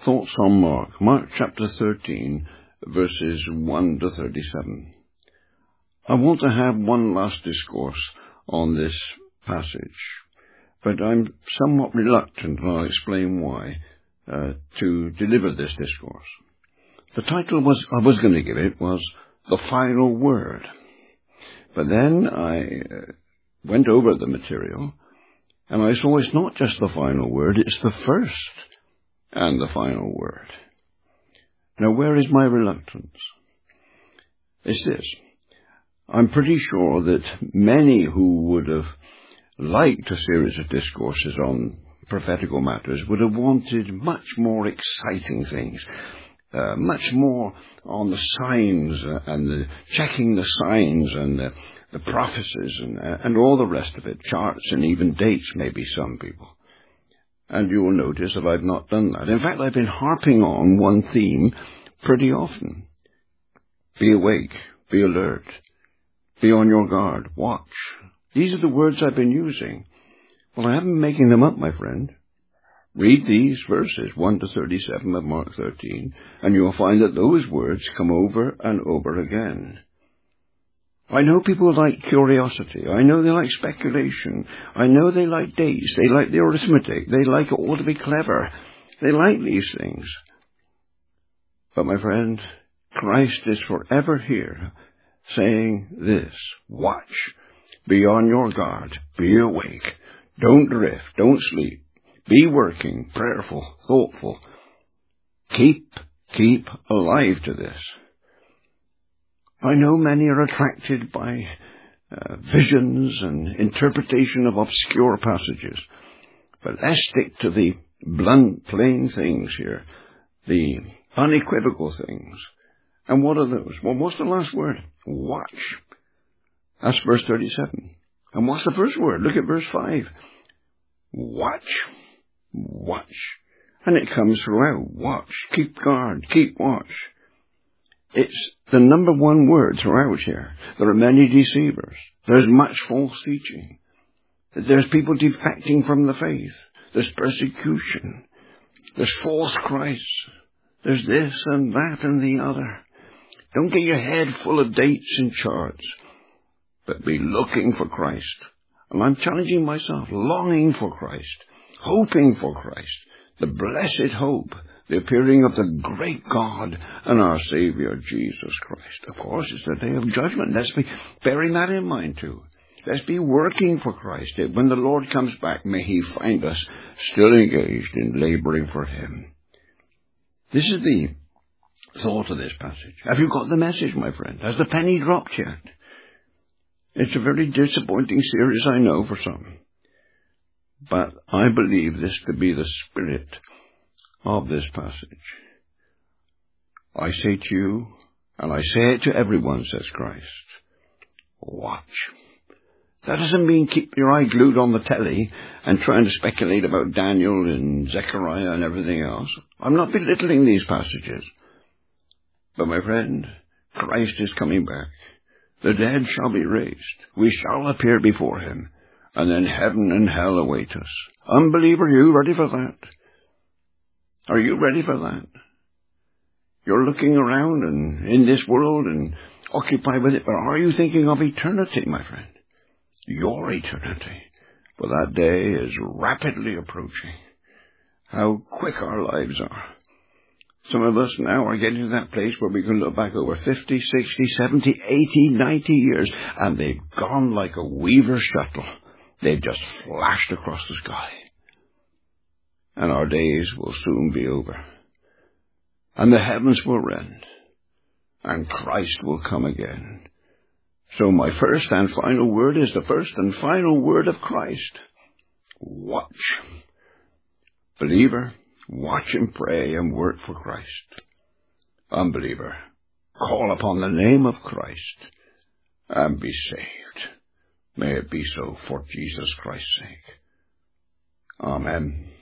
Thoughts on Mark. Mark chapter 13, verses 1 to 37. I want to have one last discourse on this passage, but I'm somewhat reluctant, and I'll explain why, to deliver this discourse. The title I was going to give it was The Final Word. But then I went over the material, and I saw it's not just the final word, it's the first and the final word. Now, where is my reluctance? It's this. I'm pretty sure that many who would have liked a series of discourses on prophetical matters would have wanted much more exciting things, much more on the signs and the checking the signs and the prophecies and all the rest of it, charts and even dates, maybe some people. And you will notice that I've not done that. In fact, I've been harping on one theme pretty often. Be awake, be alert, be on your guard, watch. These are the words I've been using. Well, I haven't been making them up, my friend. Read these verses, 1 to 37 of Mark 13, and you'll find that those words come over and over again. I know people like curiosity. I know they like speculation. I know they like dates. They like the arithmetic. They like it all to be clever. They like these things. But my friend, Christ is forever here saying this: watch, be on your guard, be awake, don't drift, don't sleep, be working, prayerful, thoughtful. Keep alive to this. I know many are attracted by visions and interpretation of obscure passages, but let's stick to the blunt, plain things here, the unequivocal things. And what are those? Well, what's the last word? Watch. That's verse 37. And what's the first word? Look at verse 5. Watch. Watch. And it comes throughout. Watch. Keep guard. Keep watch. It's the number one word throughout here. There are many deceivers. There's much false teaching. There's people defecting from the faith. There's persecution. There's false Christs. There's this and that and the other. Don't get your head full of dates and charts, but be looking for Christ. And I'm challenging myself, longing for Christ, hoping for Christ, the blessed hope, the appearing of the great God and our Savior, Jesus Christ. Of course, it's the day of judgment. Let's be bearing that in mind too. Let's be working for Christ. When the Lord comes back, may He find us still engaged in laboring for Him. This is the thought of this passage. Have you got the message, my friend? Has the penny dropped yet? It's a very disappointing series, I know, for some. But I believe this to be the spirit of this passage. I say to you, and I say it to everyone, says Christ, watch. That doesn't mean keep your eye glued on the telly and trying to speculate about Daniel and Zechariah and everything else. I'm not belittling these passages. But my friend, Christ is coming back. The dead shall be raised. We shall appear before Him. And then heaven and hell await us. Unbeliever, are you ready for that? Are you ready for that? You're looking around and in this world and occupied with it, but are you thinking of eternity, my friend? Your eternity. For that day is rapidly approaching. How quick our lives are. Some of us now are getting to that place where we can look back over 50, 60, 70, 80, 90 years, and they've gone like a weaver's shuttle. They've just flashed across the sky. And our days will soon be over. And the heavens will rend. And Christ will come again. So my first and final word is the first and final word of Christ. Watch. Believer, watch and pray and work for Christ. Unbeliever, call upon the name of Christ and be saved. May it be so for Jesus Christ's sake. Amen.